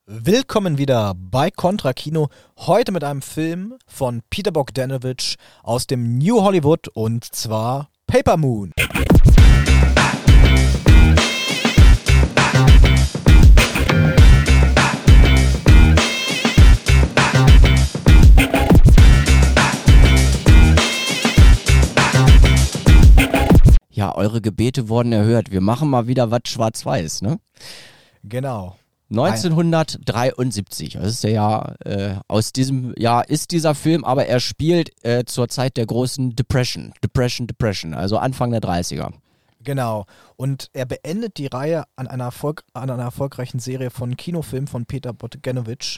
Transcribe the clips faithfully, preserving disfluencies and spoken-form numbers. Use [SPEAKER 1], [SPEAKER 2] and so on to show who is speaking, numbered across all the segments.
[SPEAKER 1] Willkommen wieder bei Contra Kino, heute mit einem Film von Peter Bogdanovich aus dem New Hollywood und zwar Paper Moon.
[SPEAKER 2] Ja, eure Gebete wurden erhört. Wir machen mal wieder was schwarz-weiß, ne?
[SPEAKER 1] Genau.
[SPEAKER 2] neunzehnhundertdreiundsiebzig, das ist der Jahr, äh, aus diesem Jahr ist dieser Film, aber er spielt äh, zur Zeit der großen Depression, Depression, Depression, also Anfang der dreißiger.
[SPEAKER 1] Genau. Und er beendet die Reihe an einer, Erfolg, an einer erfolgreichen Serie von Kinofilmen von Peter Bogdanovich,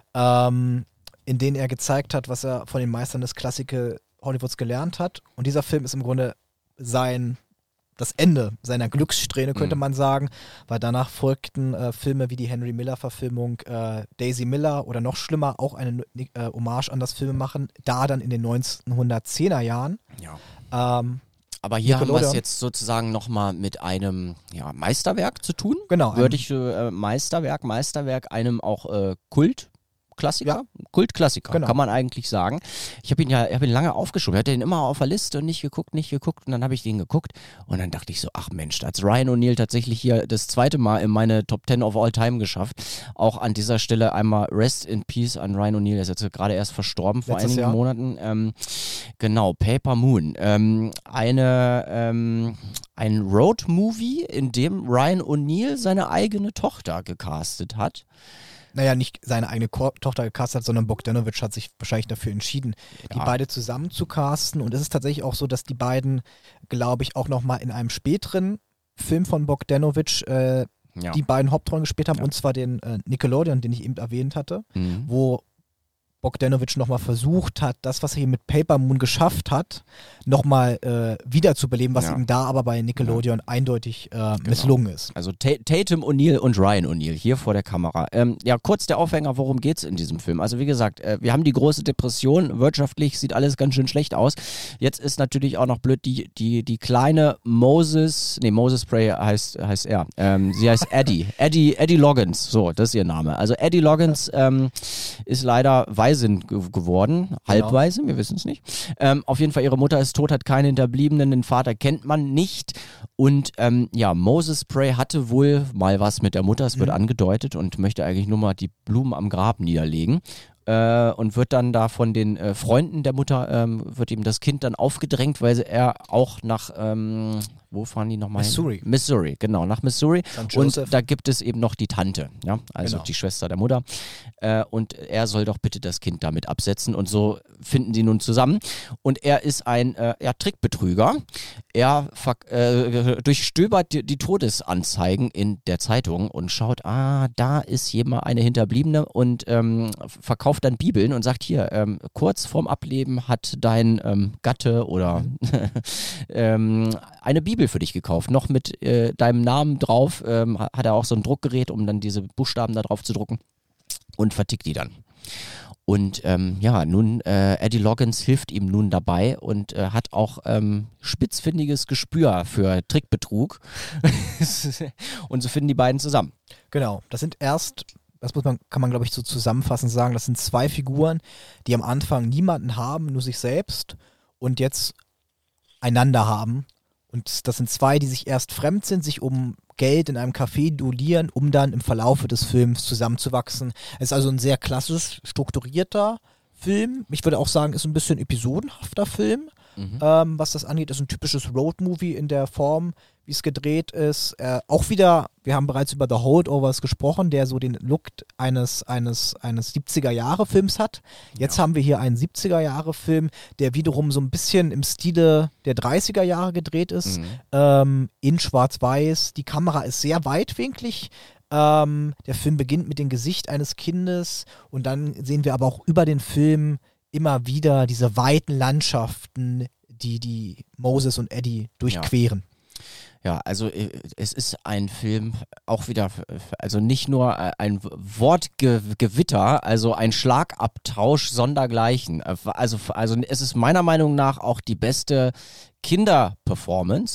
[SPEAKER 1] ähm, in denen er gezeigt hat, was er von den Meistern des Klassik Hollywoods gelernt hat. Und dieser Film ist im Grunde sein das Ende seiner Glückssträhne, könnte
[SPEAKER 2] Mhm.
[SPEAKER 1] man sagen, weil danach folgten äh, Filme wie die Henry Miller-Verfilmung äh, Daisy Miller oder noch schlimmer, auch eine äh, Hommage an das Filmemachen, da dann in den neunzehnhundertzehner Jahren.
[SPEAKER 2] Ja.
[SPEAKER 1] Ähm,
[SPEAKER 2] Aber hier haben wir es
[SPEAKER 1] Nickelodeon.
[SPEAKER 2] jetzt sozusagen nochmal mit einem ja, Meisterwerk zu tun.
[SPEAKER 1] Genau,
[SPEAKER 2] Würde
[SPEAKER 1] ein-
[SPEAKER 2] ich äh, Meisterwerk, Meisterwerk, einem auch äh, Kult. Klassiker? Kultklassiker,
[SPEAKER 1] Genau.
[SPEAKER 2] kann man eigentlich sagen. Ich habe ihn ja, ich habe ihn lange aufgeschoben. Ich hatte ihn immer auf der Liste und nicht geguckt, nicht geguckt. Und dann habe ich den geguckt und dann dachte ich so, ach Mensch, da hat Ryan O'Neal tatsächlich hier das zweite Mal in meine Top Ten of All Time geschafft. Auch an dieser Stelle einmal Rest in Peace an Ryan O'Neal. Der ist jetzt gerade erst verstorben vor
[SPEAKER 1] Letztes
[SPEAKER 2] einigen
[SPEAKER 1] Jahr.
[SPEAKER 2] Monaten. Ähm, genau, Paper Moon. Ähm, eine, ähm, ein Road-Movie, in dem Ryan O'Neal seine eigene Tochter gecastet hat.
[SPEAKER 1] naja, nicht seine eigene Ko- Tochter gecastet hat, sondern Bogdanovich hat sich wahrscheinlich dafür entschieden, die
[SPEAKER 2] Ja.
[SPEAKER 1] beide zusammen zu casten. Und es ist tatsächlich auch so, dass die beiden, glaube ich, auch nochmal in einem späteren Film von Bogdanovich äh,
[SPEAKER 2] Ja.
[SPEAKER 1] die beiden Hauptrollen gespielt haben,
[SPEAKER 2] Ja.
[SPEAKER 1] und zwar den äh, Nickelodeon, den ich eben erwähnt hatte,
[SPEAKER 2] Mhm.
[SPEAKER 1] wo Bogdanovich nochmal versucht hat, das, was er hier mit Paper Moon geschafft hat, nochmal äh, wiederzubeleben, was
[SPEAKER 2] Ja.
[SPEAKER 1] ihm da aber bei Nickelodeon eindeutig äh, misslungen ist.
[SPEAKER 2] Also Ta- Tatum O'Neal und Ryan O'Neal hier vor der Kamera. Ähm, ja, kurz der Aufhänger, worum geht's in diesem Film? Also wie gesagt, äh, wir haben die große Depression, wirtschaftlich sieht alles ganz schön schlecht aus. Jetzt ist natürlich auch noch blöd, die, die, die kleine Moses, nee, Moses Prey heißt, heißt er. Ähm, sie heißt Eddie. Eddie, Eddie Loggins, so, das ist ihr Name. Also Eddie Loggins ähm, ist leider Waisin ge geworden, halbweise, wir wissen es nicht. Ähm, auf jeden Fall, ihre Mutter ist tot, hat keine Hinterbliebenen, den Vater kennt man nicht. Und ähm, ja, Moses Prey hatte wohl mal was mit der Mutter, es wird
[SPEAKER 1] Mhm.
[SPEAKER 2] angedeutet, und möchte eigentlich nur mal die Blumen am Grab niederlegen. Äh, und wird dann da von den äh, Freunden der Mutter, ähm, wird ihm das Kind dann aufgedrängt, weil er auch nach, ähm, wo fahren die nochmal hin?
[SPEAKER 1] Missouri.
[SPEAKER 2] Missouri, genau, nach Missouri.
[SPEAKER 1] Sankt Joseph.
[SPEAKER 2] Und da gibt es eben noch die Tante, ja, also
[SPEAKER 1] Genau.
[SPEAKER 2] die Schwester der Mutter. Äh, und er soll doch bitte das Kind damit absetzen. Und so finden sie nun zusammen. Und er ist ein äh, ja, Trickbetrüger. Er verk- äh, durchstöbert die, die Todesanzeigen in der Zeitung und schaut, ah, da ist jemand, eine Hinterbliebene, und ähm, verkauft dann Bibeln und sagt, hier, ähm, kurz vorm Ableben hat dein ähm, Gatte oder ähm, eine Bibel für dich gekauft, noch mit äh, deinem Namen drauf, ähm, hat er auch so ein Druckgerät, um dann diese Buchstaben da drauf zu drucken, und vertickt die dann. Und ähm, ja, nun, äh, Eddie Loggins hilft ihm nun dabei und äh, hat auch ähm, spitzfindiges Gespür für Trickbetrug. Und so finden die beiden zusammen.
[SPEAKER 1] Genau, das sind erst, das muss man, kann man glaube ich so zusammenfassend sagen, das sind zwei Figuren, die am Anfang niemanden haben, nur sich selbst, und jetzt einander haben. Und das sind zwei, die sich erst fremd sind, sich um Geld in einem Café duellieren, um dann im Verlaufe des Films zusammenzuwachsen. Es ist also ein sehr klassisch strukturierter Film. Ich würde auch sagen, ist ein bisschen episodenhafter Film.
[SPEAKER 2] Mhm.
[SPEAKER 1] Ähm, was das angeht, ist ein typisches Roadmovie in der Form, wie es gedreht ist. Äh, auch wieder, wir haben bereits über The Holdovers gesprochen, der so den Look eines, eines, eines siebziger-Jahre-Films hat. Jetzt
[SPEAKER 2] Ja.
[SPEAKER 1] haben wir hier einen siebziger-Jahre-Film, der wiederum so ein bisschen im Stile der dreißiger Jahre gedreht ist,
[SPEAKER 2] Mhm.
[SPEAKER 1] ähm, in schwarz-weiß. Die Kamera ist sehr weitwinklig. Ähm, der Film beginnt mit dem Gesicht eines Kindes, und dann sehen wir aber auch über den Film immer wieder diese weiten Landschaften, die die Moses und Eddie durchqueren.
[SPEAKER 2] Ja, also äh, es ist ein Film, auch wieder, äh, also nicht nur äh, ein Wortgewitter, also ein Schlagabtausch sondergleichen. Äh, Also, also es ist meiner Meinung nach auch die beste Kinderperformance,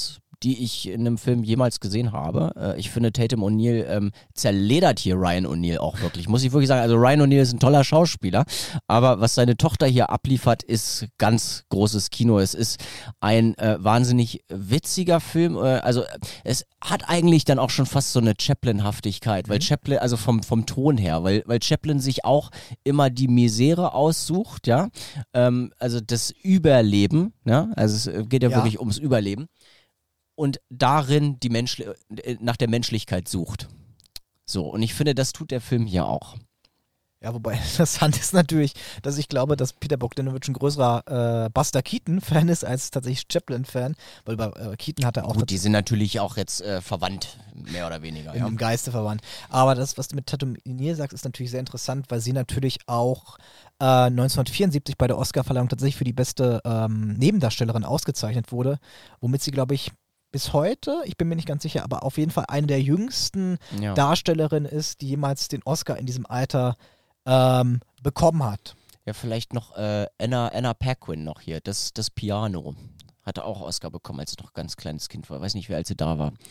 [SPEAKER 2] die ich in einem Film jemals gesehen habe. Äh, ich finde, Tatum O'Neal ähm, zerledert hier Ryan O'Neal auch wirklich. Muss ich wirklich sagen, also Ryan O'Neal ist ein toller Schauspieler, aber was seine Tochter hier abliefert, ist ganz großes Kino. Es ist ein äh, wahnsinnig witziger Film. Äh, also es hat eigentlich dann auch schon fast so eine Chaplin-Haftigkeit, weil Chaplin, also vom, vom Ton her, weil, weil Chaplin sich auch immer die Misere aussucht, ja, ähm, also das Überleben, ja, also es geht ja, ja wirklich ums Überleben und darin die Mensch nach der Menschlichkeit sucht. So, und ich finde, das tut der Film hier auch.
[SPEAKER 1] Ja, wobei interessant ist natürlich, dass ich glaube, dass Peter Bogdanovich ein größerer äh, Buster Keaton-Fan ist als tatsächlich Chaplin-Fan, weil bei äh, Keaton hat er auch...
[SPEAKER 2] Gut, die sind natürlich auch jetzt äh, verwandt, mehr oder weniger.
[SPEAKER 1] Im,
[SPEAKER 2] ja.
[SPEAKER 1] im Geiste verwandt. Aber das, was du mit Tatum O'Neal sagst, ist natürlich sehr interessant, weil sie natürlich auch äh, neunzehnhundertvierundsiebzig bei der Oscarverleihung tatsächlich für die beste ähm, Nebendarstellerin ausgezeichnet wurde, womit sie, glaube ich, bis heute, ich bin mir nicht ganz sicher, aber auf jeden Fall eine der jüngsten ja. Darstellerinnen ist, die jemals den Oscar in diesem Alter Ähm, bekommen hat.
[SPEAKER 2] Ja, vielleicht noch äh, Anna, Anna Paquin noch hier, das, das Piano. Hatte auch Oscar bekommen, als sie noch ganz kleines Kind war. Weiß nicht, wie alt sie da war.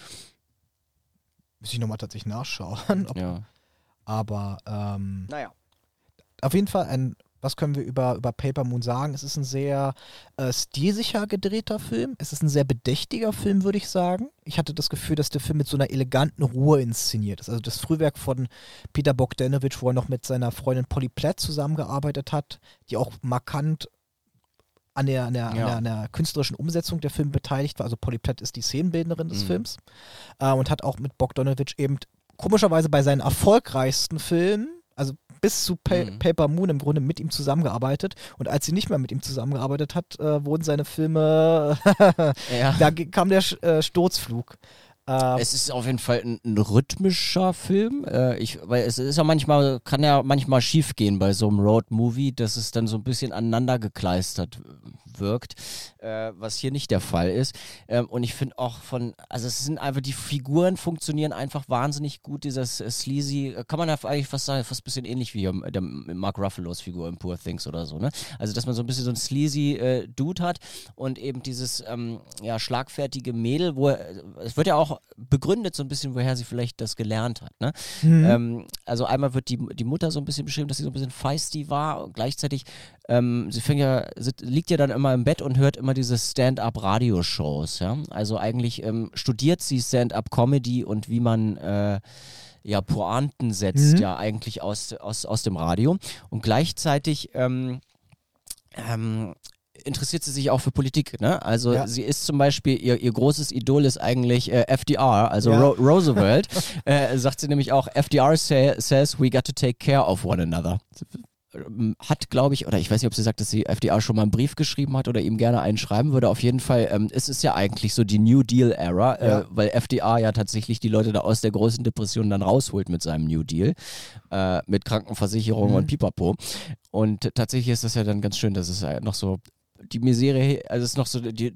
[SPEAKER 1] Muss ich nochmal tatsächlich nachschauen. Ob,
[SPEAKER 2] ja.
[SPEAKER 1] Aber, ähm,
[SPEAKER 2] naja.
[SPEAKER 1] Auf jeden Fall ein, was können wir über, über Paper Moon sagen? Es ist ein sehr äh, stilsicher gedrehter Film. Es ist ein sehr bedächtiger Film, würde ich sagen. Ich hatte das Gefühl, dass der Film mit so einer eleganten Ruhe inszeniert ist. Also das Frühwerk von Peter Bogdanovich, wo er noch mit seiner Freundin Polly Platt zusammengearbeitet hat, die auch markant an der, an der, ja. an der, an der künstlerischen Umsetzung der Filme beteiligt war. Also Polly Platt ist die Szenenbildnerin des mhm. Films äh, und hat auch mit Bogdanovich eben komischerweise bei seinen erfolgreichsten Filmen, also bis zu pa- mhm. Paper Moon im Grunde mit ihm zusammengearbeitet. Und als sie nicht mehr mit ihm zusammengearbeitet hat, äh, wurden seine Filme, ja. da g- kam der Sch- äh, Sturzflug.
[SPEAKER 2] Äh, es ist auf jeden Fall ein, ein rhythmischer Film. Äh, ich, weil es ist ja manchmal, kann ja manchmal schief gehen bei so einem Road-Movie, dass es dann so ein bisschen aneinander gekleistert wirkt, äh, was hier nicht der Fall ist. Ähm, und ich finde auch von, also es sind einfach, die Figuren funktionieren einfach wahnsinnig gut, dieses äh, sleazy, kann man ja eigentlich fast sagen, fast ein bisschen ähnlich wie ähm, der Mark Ruffalo's Figur in Poor Things oder so, ne? Also dass man so ein bisschen so einen sleazy äh, Dude hat und eben dieses ähm, ja, schlagfertige Mädel, wo er, es wird ja auch begründet so ein bisschen, woher sie vielleicht das gelernt hat, ne? Mhm. Ähm, also einmal wird die, die Mutter so ein bisschen beschrieben, dass sie so ein bisschen feisty war und gleichzeitig ähm, sie fängt ja, sie liegt ja dann immer im Bett und hört immer diese Stand-up-Radio-Shows, ja. Also eigentlich ähm, studiert sie Stand-up-Comedy und wie man äh, ja Pointen setzt, mhm. ja eigentlich aus, aus, aus dem Radio. Und gleichzeitig ähm, ähm, interessiert sie sich auch für Politik, ne? Also ja. sie ist zum Beispiel, ihr, ihr großes Idol ist eigentlich äh, F D R, also ja. Ro- Roosevelt. äh, sagt sie nämlich auch, F D R say, says we got to take care of one another. Hat, glaube ich, oder ich weiß nicht, ob sie sagt, dass sie F D R schon mal einen Brief geschrieben hat oder ihm gerne einen schreiben würde. Auf jeden Fall, ähm, es ist ja eigentlich so die New Deal-Ära, ja. äh, weil F D R ja tatsächlich die Leute da aus der großen Depression dann rausholt mit seinem New Deal, äh, mit Krankenversicherung mhm. und Pipapo. Und tatsächlich ist das ja dann ganz schön, dass es ja noch so die Misere, also es ist noch so die,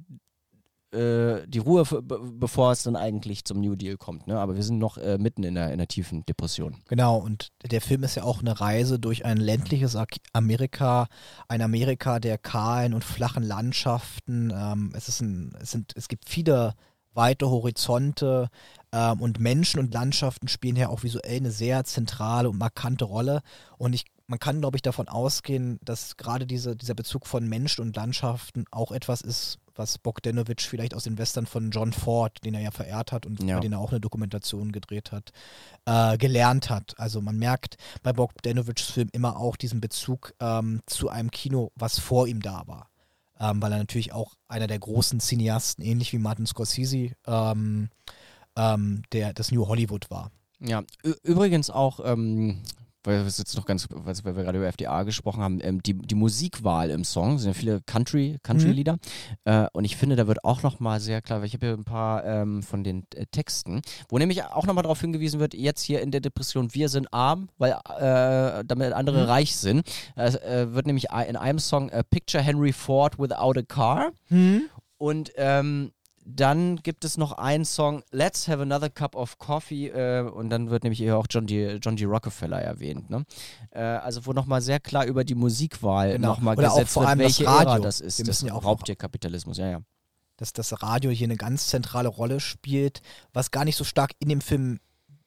[SPEAKER 2] äh, die Ruhe, f- be- bevor es dann eigentlich zum New Deal kommt, ne? Aber wir sind noch äh, mitten in der, in der tiefen Depression.
[SPEAKER 1] Genau, und der Film ist ja auch eine Reise durch ein ländliches Amerika, ein Amerika der kahlen und flachen Landschaften. Ähm, es, ist ein, es, sind, es gibt viele weite Horizonte ähm, und Menschen und Landschaften spielen ja auch visuell eine sehr zentrale und markante Rolle. Und ich Man kann, glaube ich, davon ausgehen, dass gerade diese, dieser Bezug von Menschen und Landschaften auch etwas ist, was Bogdanovich vielleicht aus den Western von John Ford, den er ja verehrt hat und ja. bei dem er auch eine Dokumentation gedreht hat, äh, gelernt hat. Also man merkt bei Bogdanovichs Film immer auch diesen Bezug ähm, zu einem Kino, was vor ihm da war. Ähm, weil er natürlich auch einer der großen Cineasten, ähnlich wie Martin Scorsese, ähm, ähm, der das New Hollywood war.
[SPEAKER 2] Ja, Ü- übrigens auch... Ähm weil wir jetzt noch ganz, weil wir gerade über F D R gesprochen haben, ähm, die, die Musikwahl im Song, sind ja viele Country, Country-Lieder, mhm. äh, und ich finde, da wird auch nochmal sehr klar, weil ich habe hier ein paar ähm, von den äh, Texten, wo nämlich auch nochmal darauf hingewiesen wird, jetzt hier in der Depression, wir sind arm, weil äh, damit andere mhm. reich sind. Es äh, wird nämlich in einem Song äh, Picture Henry Ford without a car mhm. und ähm, dann gibt es noch einen Song, Let's Have Another Cup of Coffee, äh, und dann wird nämlich hier auch John D. John D. Rockefeller erwähnt. Ne? Äh, also wo nochmal sehr klar über die Musikwahl
[SPEAKER 1] genau.
[SPEAKER 2] nochmal
[SPEAKER 1] Oder
[SPEAKER 2] gesetzt
[SPEAKER 1] auch vor
[SPEAKER 2] wird,
[SPEAKER 1] allem
[SPEAKER 2] welche
[SPEAKER 1] das Radio.
[SPEAKER 2] Ära das ist.
[SPEAKER 1] Wir
[SPEAKER 2] das
[SPEAKER 1] ja auch
[SPEAKER 2] Raubtierkapitalismus, ja, ja.
[SPEAKER 1] dass das Radio hier eine ganz zentrale Rolle spielt, was gar nicht so stark in dem Film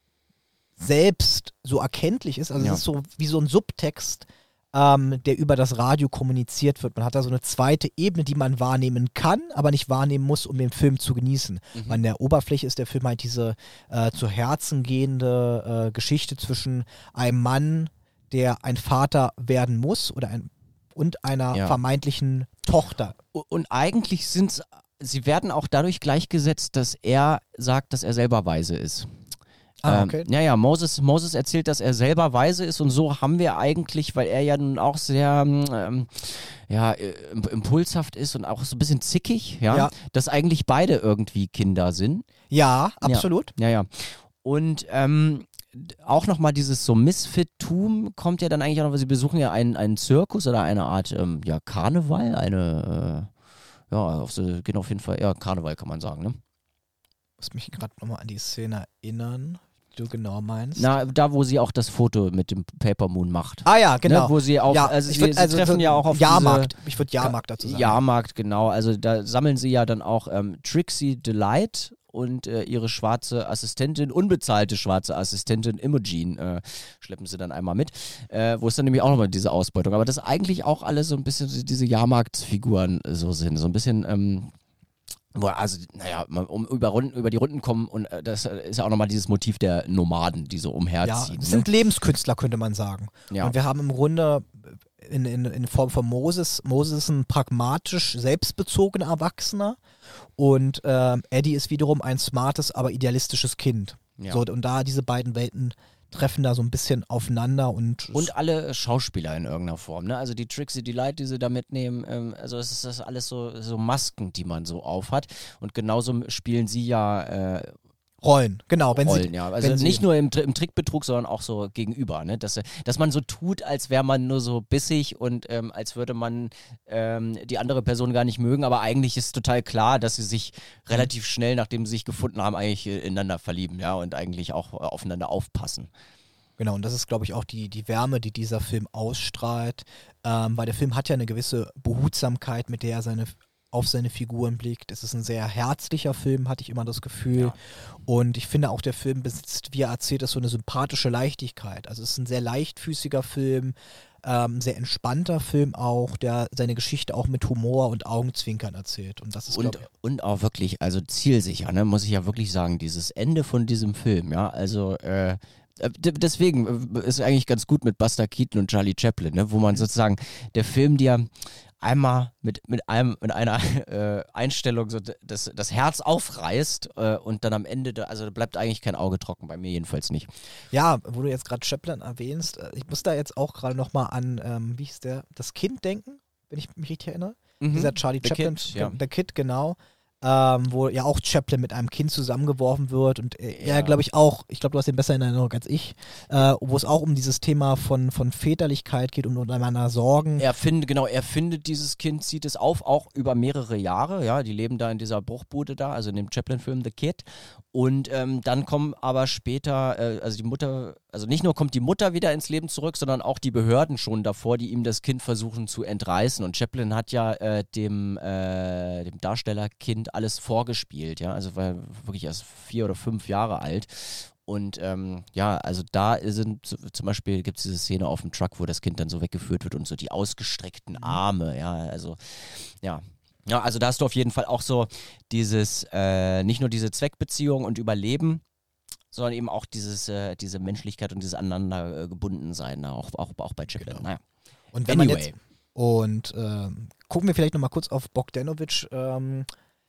[SPEAKER 1] selbst so erkenntlich ist. Also
[SPEAKER 2] Ja.
[SPEAKER 1] es ist so wie so ein Subtext, ähm, der über das Radio kommuniziert wird. Man hat da so eine zweite Ebene, die man wahrnehmen kann, aber nicht wahrnehmen muss, um den Film zu genießen.
[SPEAKER 2] Mhm.
[SPEAKER 1] An der Oberfläche ist der Film halt diese äh, zu Herzen gehende äh, Geschichte zwischen einem Mann, der ein Vater werden muss oder ein, und einer
[SPEAKER 2] Ja.
[SPEAKER 1] vermeintlichen Tochter.
[SPEAKER 2] Und eigentlich sind sie werden auch dadurch gleichgesetzt, dass er sagt, dass er selber weise ist.
[SPEAKER 1] Ah, okay.
[SPEAKER 2] Ähm, ja, ja, Moses, Moses erzählt, dass er selber weise ist und so haben wir eigentlich, weil er ja nun auch sehr ähm, ja, äh, impulshaft ist und auch so ein bisschen zickig, ja,
[SPEAKER 1] Ja.
[SPEAKER 2] dass eigentlich beide irgendwie Kinder sind.
[SPEAKER 1] Ja, absolut.
[SPEAKER 2] Ja, ja. Und ähm, d- auch nochmal dieses so Misfit-Tum kommt ja dann eigentlich auch noch, weil sie besuchen ja einen, einen Zirkus oder eine Art ähm, ja, Karneval, eine, äh, ja, auf, so- gehen auf jeden Fall, ja, Karneval kann man sagen, ne?
[SPEAKER 1] Ich muss mich gerade nochmal an die Szene erinnern, die du genau meinst.
[SPEAKER 2] Na, da wo sie auch das Foto mit dem Paper Moon macht.
[SPEAKER 1] ah ja, genau.
[SPEAKER 2] Ne, wo sie auch,
[SPEAKER 1] ja,
[SPEAKER 2] also
[SPEAKER 1] ich
[SPEAKER 2] sie,
[SPEAKER 1] würd,
[SPEAKER 2] sie
[SPEAKER 1] also
[SPEAKER 2] treffen
[SPEAKER 1] so
[SPEAKER 2] ja auch auf
[SPEAKER 1] Jahrmarkt. Ich würde Jahrmarkt dazu
[SPEAKER 2] diese
[SPEAKER 1] sagen.
[SPEAKER 2] Jahrmarkt, genau. Also da sammeln sie ja dann auch ähm, Trixie Delight und äh, ihre schwarze Assistentin, unbezahlte schwarze Assistentin Imogen, äh, schleppen sie dann einmal mit, äh, wo es dann nämlich auch nochmal diese Ausbeutung, aber das eigentlich auch alles so ein bisschen so diese Jahrmarktsfiguren äh, so sind, so ein bisschen, ähm, wo, also, naja, man- um über, Runden, über die Runden kommen und äh, das äh, ist ja auch nochmal dieses Motiv der Nomaden, die so
[SPEAKER 1] Ja,
[SPEAKER 2] umherziehen.
[SPEAKER 1] das
[SPEAKER 2] ne?
[SPEAKER 1] sind Lebenskünstler, könnte man sagen.
[SPEAKER 2] Ja.
[SPEAKER 1] Und wir haben im Grunde in, in, in Form von Moses, Moses ist ein pragmatisch selbstbezogener Erwachsener und ähm, Eddie ist wiederum ein smartes, aber idealistisches Kind.
[SPEAKER 2] Ja.
[SPEAKER 1] So, und da diese beiden Welten treffen da so ein bisschen aufeinander und,
[SPEAKER 2] Und alle Schauspieler in irgendeiner Form, ne? Also die Trixie Delight, die sie da mitnehmen, ähm, also es ist das alles so, so Masken, die man so aufhat. Und genauso spielen sie ja äh,
[SPEAKER 1] Rollen, genau. Wenn
[SPEAKER 2] Rollen,
[SPEAKER 1] sie,
[SPEAKER 2] ja. Also
[SPEAKER 1] wenn sie,
[SPEAKER 2] nicht nur im, Tri- im Trickbetrug, sondern auch so gegenüber, ne? Dass, äh, dass man so tut, als wäre man nur so bissig und ähm, als würde man ähm, die andere Person gar nicht mögen, aber eigentlich ist total klar, dass sie sich relativ schnell, nachdem sie sich gefunden haben, eigentlich äh, ineinander verlieben, ja, und eigentlich auch äh, aufeinander aufpassen.
[SPEAKER 1] Genau, und das ist, glaube ich, auch die, die Wärme, die dieser Film ausstrahlt, ähm, weil der Film hat ja eine gewisse Behutsamkeit, mit der er seine, auf seine Figuren blickt. Es ist ein sehr herzlicher Film, hatte ich immer das Gefühl.
[SPEAKER 2] Ja.
[SPEAKER 1] Und ich finde auch, der Film besitzt, wie er erzählt ist, so eine sympathische Leichtigkeit. Also es ist ein sehr leichtfüßiger Film, ähm, sehr entspannter Film auch, der seine Geschichte auch mit Humor und Augenzwinkern erzählt. Und das ist,
[SPEAKER 2] Und,
[SPEAKER 1] glaube ich,
[SPEAKER 2] und auch wirklich, also zielsicher, ne, muss ich ja wirklich sagen, dieses Ende von diesem Film, ja, also äh, äh, d- deswegen äh, ist eigentlich ganz gut mit Buster Keaton und Charlie Chaplin, ne, wo man sozusagen der Film dir einmal mit, mit einem mit einer äh, Einstellung so d- das, das Herz aufreißt äh, und dann am Ende, da, also da bleibt eigentlich kein Auge trocken, bei mir jedenfalls nicht.
[SPEAKER 1] ja, wo du jetzt gerade Chaplin erwähnst, äh, ich muss da jetzt auch gerade nochmal an, ähm, wie hieß der, das Kind denken, wenn ich mich richtig erinnere. Dieser Charlie
[SPEAKER 2] The
[SPEAKER 1] Chaplin,
[SPEAKER 2] Kid, ja.
[SPEAKER 1] der Kid, genau. Ähm, wo ja auch Chaplin mit einem Kind zusammengeworfen wird und äh,
[SPEAKER 2] Ja.
[SPEAKER 1] er, glaube ich, auch, ich glaube, du hast ihn besser in Erinnerung als ich, äh, wo es auch um dieses Thema von, von Väterlichkeit geht und untereinander Sorgen.
[SPEAKER 2] Er findet, genau, er findet dieses Kind, zieht es auf, auch über mehrere Jahre, ja, die leben da in dieser Bruchbude da, also in dem Chaplin-Film The Kid. Und ähm, dann kommen aber später, äh, also die Mutter, also nicht nur kommt die Mutter wieder ins Leben zurück, sondern auch die Behörden schon davor, die ihm das Kind versuchen zu entreißen. Und Chaplin hat ja äh, dem, äh, dem Darstellerkind alles vorgespielt, ja, also war wirklich erst vier oder fünf Jahre alt. Und ähm, ja, also da sind z- zum Beispiel gibt es diese Szene auf dem Truck, wo das Kind dann so weggeführt wird und so die ausgestreckten Arme, ja, also ja. Ja, also da hast du auf jeden Fall auch so dieses, äh, nicht nur diese Zweckbeziehung und Überleben, sondern eben auch dieses, äh, diese Menschlichkeit und dieses aneinander äh, gebunden sein, ne? auch, auch, auch bei Chaplin.
[SPEAKER 1] Genau.
[SPEAKER 2] Naja.
[SPEAKER 1] Und wenn man
[SPEAKER 2] Anyway.
[SPEAKER 1] jetzt, und ähm, gucken wir vielleicht nochmal kurz auf Bogdanovich ähm,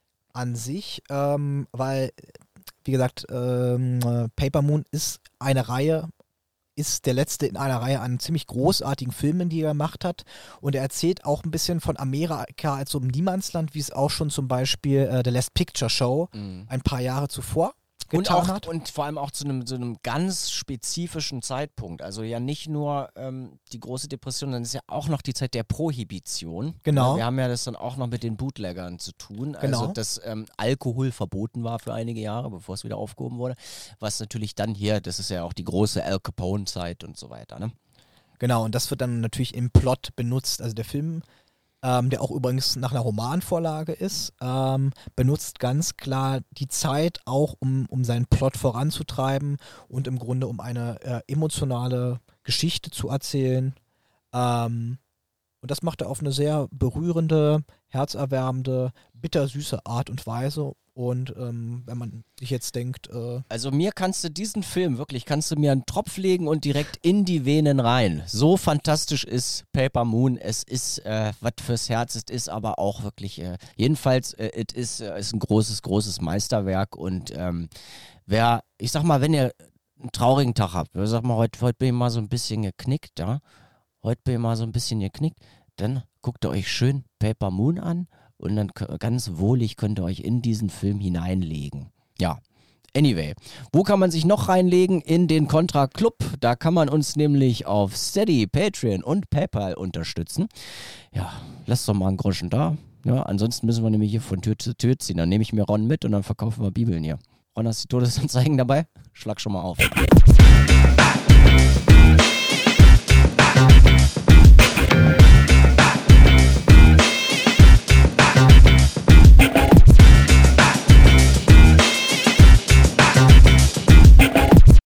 [SPEAKER 1] an sich, ähm, weil, wie gesagt, ähm, äh, Paper Moon ist eine Reihe, ist der letzte in einer Reihe an ziemlich großartigen Filmen, die er gemacht hat. Und er erzählt auch ein bisschen von Amerika als so einem Niemandsland, wie es auch schon zum Beispiel äh, The Last Picture Show
[SPEAKER 2] Mhm.
[SPEAKER 1] ein paar Jahre zuvor
[SPEAKER 2] Und,
[SPEAKER 1] getan
[SPEAKER 2] auch,
[SPEAKER 1] hat.
[SPEAKER 2] und vor allem auch zu einem, zu einem ganz spezifischen Zeitpunkt. Also ja nicht nur ähm, die große Depression, sondern es ist ja auch noch die Zeit der Prohibition.
[SPEAKER 1] Genau.
[SPEAKER 2] Wir haben ja das dann auch noch mit den Bootleggern zu tun. Also
[SPEAKER 1] Genau.
[SPEAKER 2] dass ähm, Alkohol verboten war für einige Jahre, bevor es wieder aufgehoben wurde. Was natürlich dann hier, das ist ja auch die große Al Capone-Zeit und so weiter. Ne?
[SPEAKER 1] Genau, und das wird dann natürlich im Plot benutzt. Also der Film ähm, der auch übrigens nach einer Romanvorlage ist, ähm, benutzt ganz klar die Zeit auch, um, um seinen Plot voranzutreiben und im Grunde um eine äh, emotionale Geschichte zu erzählen. Ähm, und das macht er auf eine sehr berührende, herzerwärmende, bittersüße Art und Weise. Und ähm, wenn man sich jetzt denkt, äh,
[SPEAKER 2] Also mir kannst du diesen Film wirklich, kannst du mir einen Tropf legen und direkt in die Venen rein. So fantastisch ist Paper Moon. Es ist äh, was fürs Herz, es ist aber auch wirklich, äh, jedenfalls, es äh, ist, äh, ist ein großes, großes Meisterwerk. Und ähm, wer, ich sag mal, wenn ihr einen traurigen Tag habt, ich sag mal, heute, heute bin ich mal so ein bisschen geknickt, ja, heute bin ich mal so ein bisschen geknickt, dann guckt ihr euch schön Paper Moon an. Und dann ganz wohlig könnt ihr euch in diesen Film hineinlegen. Ja, anyway. Wo kann man sich noch reinlegen? In den Contra Club. Da kann man uns nämlich auf Steady, Patreon und PayPal unterstützen. Ja, lasst doch mal einen Groschen da. Ja, ansonsten müssen wir nämlich hier von Tür zu Tür ziehen. Dann nehme ich mir Ron mit und dann verkaufen wir Bibeln hier. Ron, hast du die Todesanzeigen dabei? Schlag schon mal auf.